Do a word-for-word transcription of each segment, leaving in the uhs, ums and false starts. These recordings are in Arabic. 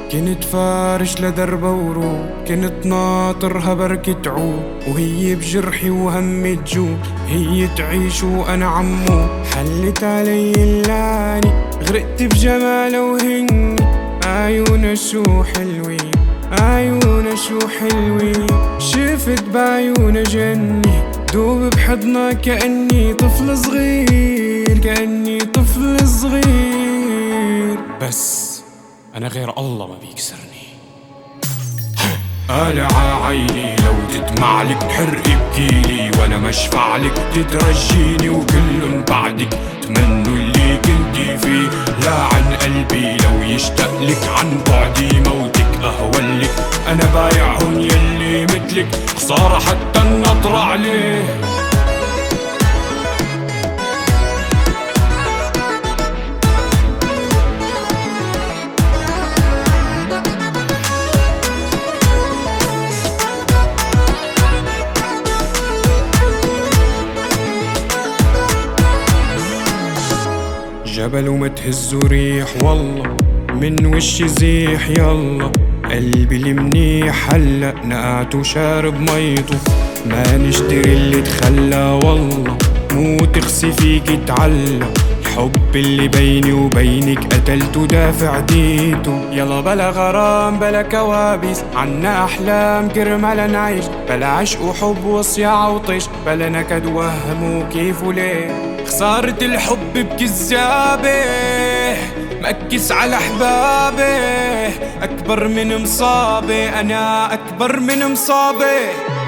كنت فارش لدربة ورود، كنت ناطرها بركة تعود، وهي بجرحي وهمي تجود، هي تعيش وأنا عمو. حلت علي اللاني، غرقت بجمالها وهني، عيونها شو حلوين، عيونها شو حلوين. شفت بعيونها جني، دوب بحضنها كأني طفل صغير، كأني طفل صغير. بس أنا غير الله ما بيكسرني. قالع عيني لو تدمعلك حر ابكيلي، وانا مشفعلك تترجيني، وكلن بعدك تمنوا اللي كنتي فيه. لا عن قلبي لو يشتقلك، عن بعدي موتك اهولك. انا بايعهم يلي مثلك، خسارة حتى النطر عليه. جبل وما تهزوا ريح، والله من وشي زيح. يلا قلبي المنيح هلأ نقعت وشارب ميته، ما نشتري اللي تخلى. والله مو تخسي فيك تعلى، الحب اللي بيني وبينك قتلته دافع ديته. يلا بلا غرام بلا كوابيس، عنا أحلام كرمال نعيش، بلا عشق وحب وصياع وطيش، بلا نكد وهم وكيف وليه. خسارة الحب بكذابة، مأكس على أحبابي، أكبر من مصابة، أنا أكبر من مصابة.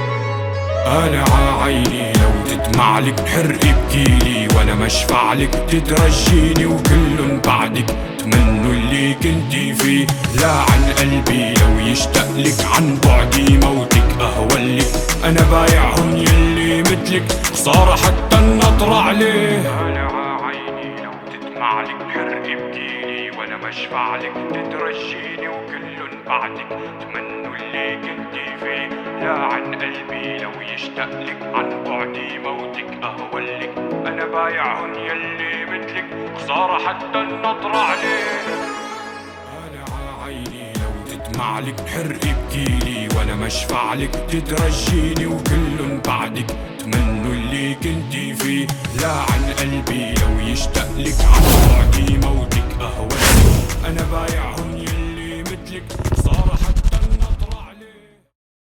قالع عيني لو تدمعلك حر ابكيلي، وانا مشفعلك تترجيني، وكلن بعدك تمنوا اللي كنتي فيه. لا عن قلبي لو يشتقلك، عن بعدي موتك اهولك. انا بايعهم يلي مثلك، خسارة حتى النطر عليه. قالع عيني لو تدمعلك حر ابكيلي، وانا مشفعلك تترجيني، وكلن بعدك تمنوا اللي كنتي فيه. لا عن قلبي لو يشتقلك، عن بعدي موتك اهولك. انا بايعهم يلي مثلك، خسارة حتى النطر عليه. قالع عيني لو تدمعلك حر ابكيلي، وانا مشفعلك تترجيني، وكلن بعدك تمنوا اللي كنتي فيه. لا عن قلبي لو يشتقلك، عن بعدي موتك اهولك. انا بايعهم يلي مثلك.